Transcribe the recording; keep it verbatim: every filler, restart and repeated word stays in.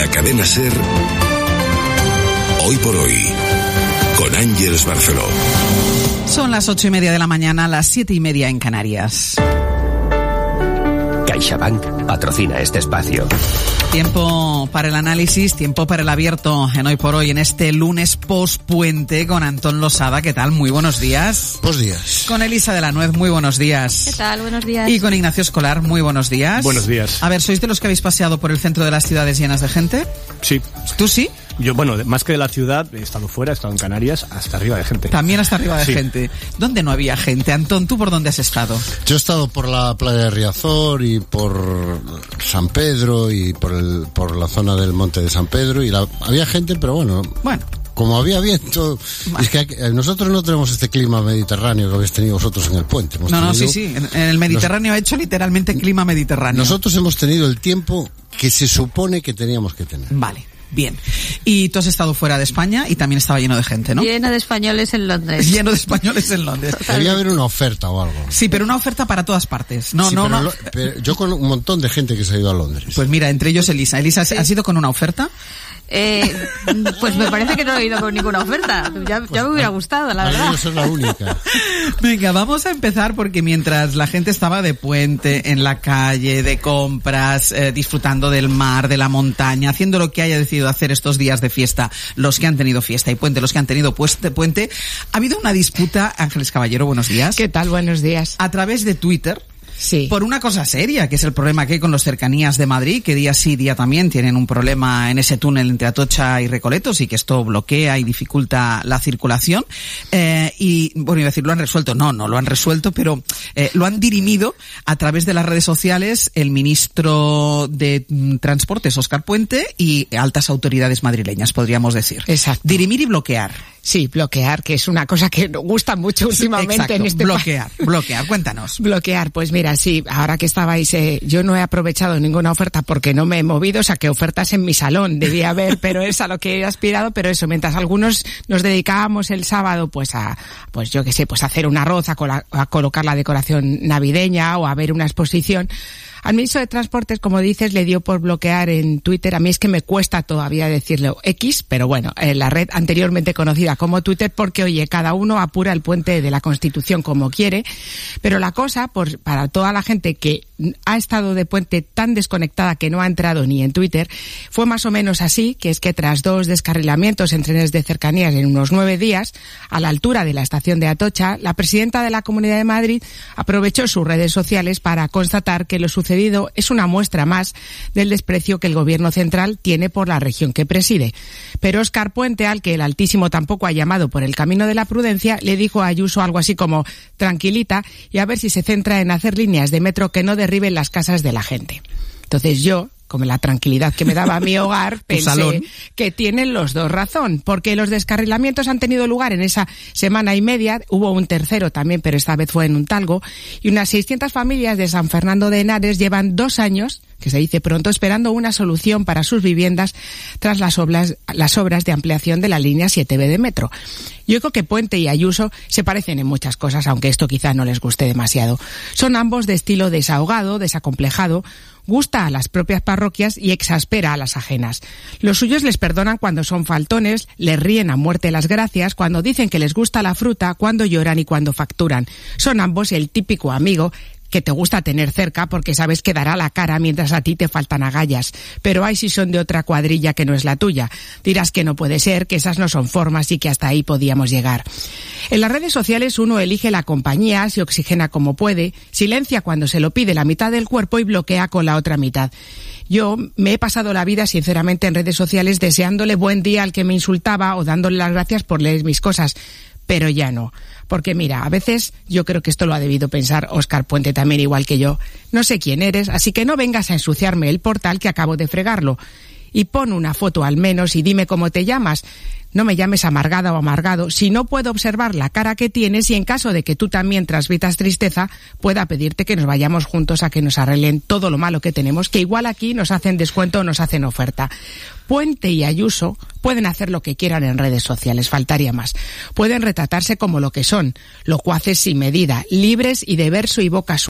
la cadena SER, Hoy por Hoy, con Ángeles Barceló. Son las ocho y media de la mañana, las siete y media en Canarias. CaixaBank patrocina este espacio. Tiempo para el análisis, tiempo para el abierto en Hoy por Hoy, en este lunes post-puente con Antón Losada. ¿Qué tal? Muy buenos días. Buenos días. Con Elisa de la Nuez, muy buenos días. ¿Qué tal? Buenos días. Y con Ignacio Escolar, muy buenos días. Buenos días. A ver, ¿sois de los que habéis paseado por el centro de las ciudades llenas de gente? Sí. ¿Tú sí? Yo, bueno, más que de la ciudad, he estado fuera, he estado en Canarias, hasta arriba de gente. También hasta arriba de sí. gente. ¿Dónde no había gente? Antón, ¿tú por dónde has estado? Yo he estado por la playa de Riazor y por San Pedro y por el, por la zona del Monte de San Pedro y la, había gente, pero bueno... Bueno. Como había viento, bueno. Es que aquí, nosotros no tenemos este clima mediterráneo que habéis tenido vosotros en el puente. Hemos no, tenido, no, sí, sí. En, en el Mediterráneo ha hecho literalmente clima mediterráneo. Nosotros hemos tenido el tiempo que se supone que teníamos que tener. Vale. Bien. Y tú has estado fuera de España y también estaba lleno de gente, ¿no? Lleno de españoles en Londres. Lleno de españoles en Londres. Debería haber una oferta o algo. Sí, pero una oferta para todas partes. No, sí, no, pero no. Lo, pero yo con un montón de gente que se ha ido a Londres. Pues mira, entre ellos Elisa. Elisa, ¿has sí. ido con una oferta? Eh, pues me parece que no he ido con ninguna oferta. Ya, pues, ya me hubiera gustado, la verdad. Yo soy la única. Venga, vamos a empezar porque mientras la gente estaba de puente, en la calle, de compras, eh, disfrutando del mar, de la montaña, haciendo lo que haya decidido hacer estos días de fiesta, los que han tenido fiesta y puente, los que han tenido puente, puente, ha habido una disputa. Ángeles Caballero, buenos días. ¿Qué tal? Buenos días. A través de Twitter. Sí. Por una cosa seria, que es el problema que hay con los cercanías de Madrid, que día sí, día también tienen un problema en ese túnel entre Atocha y Recoletos y que esto bloquea y dificulta la circulación. Eh, y, bueno, iba a decir, lo han resuelto. No, no lo han resuelto, pero eh, lo han dirimido a través de las redes sociales el ministro de mm, Transportes, Óscar Puente, y altas autoridades madrileñas, podríamos decir. Exacto. Dirimir y bloquear. Sí, bloquear, que es una cosa que nos gusta mucho últimamente. Exacto, en este bloquear, pa- bloquear, cuéntanos. Bloquear, pues mira, sí, ahora que estabais, eh, yo no he aprovechado ninguna oferta porque no me he movido, o sea, que ofertas en mi salón debía haber, pero es a lo que he aspirado, pero eso, mientras algunos nos dedicábamos el sábado, pues a, pues yo qué sé, pues a hacer un arroz, a, cola, a colocar la decoración navideña o a ver una exposición. Al ministro de Transportes, como dices, le dio por bloquear en Twitter. A mí es que me cuesta todavía decirlo X, pero bueno, en la red anteriormente conocida como Twitter, porque oye, cada uno apura el puente de la Constitución como quiere. Pero la cosa, por, para toda la gente que ha estado de puente tan desconectada que no ha entrado ni en Twitter, fue más o menos así, que es que tras dos descarrilamientos en trenes de cercanías en unos nueve días, a la altura de la estación de Atocha, la presidenta de la Comunidad de Madrid aprovechó sus redes sociales para constatar que lo sucedido es una muestra más del desprecio que el gobierno central tiene por la región que preside. Pero Óscar Puente, al que el Altísimo tampoco ha llamado por el camino de la prudencia, le dijo a Ayuso algo así como tranquilita y a ver si se centra en hacer líneas de metro que no derriben las casas de la gente. Entonces yo, como la tranquilidad que me daba mi hogar, pensé salón. que tienen los dos razón, porque los descarrilamientos han tenido lugar en esa semana y media, hubo un tercero también, pero esta vez fue en un Talgo, y unas seiscientas familias de San Fernando de Henares llevan dos años, que se dice pronto, esperando una solución para sus viviendas tras las obras, las obras de ampliación de la línea siete B de metro. Yo creo que Puente y Ayuso se parecen en muchas cosas, aunque esto quizá no les guste demasiado. Son ambos de estilo desahogado, desacomplejado, gusta a las propias parroquias y exaspera a las ajenas. Los suyos les perdonan cuando son faltones, les ríen a muerte las gracias, cuando dicen que les gusta la fruta, cuando lloran y cuando facturan. Son ambos el típico amigo que te gusta tener cerca porque sabes que dará la cara mientras a ti te faltan agallas. Pero hay si son de otra cuadrilla que no es la tuya. Dirás que no puede ser, que esas no son formas y que hasta ahí podíamos llegar. En las redes sociales uno elige la compañía, se oxigena como puede, silencia cuando se lo pide la mitad del cuerpo y bloquea con la otra mitad. Yo me he pasado la vida, sinceramente, en redes sociales deseándole buen día al que me insultaba o dándole las gracias por leer mis cosas. Pero ya no. Porque mira, a veces yo creo que esto lo ha debido pensar Óscar Puente también, igual que yo. No sé quién eres, así que no vengas a ensuciarme el portal que acabo de fregarlo. Y pon una foto al menos y dime cómo te llamas. No me llames amargada o amargado si no puedo observar la cara que tienes y en caso de que tú también transmitas tristeza, pueda pedirte que nos vayamos juntos a que nos arreglen todo lo malo que tenemos, que igual aquí nos hacen descuento o nos hacen oferta. Puente y Ayuso pueden hacer lo que quieran en redes sociales, faltaría más. Pueden retratarse como lo que son, locuaces sin medida, libres y de verso y boca suelta.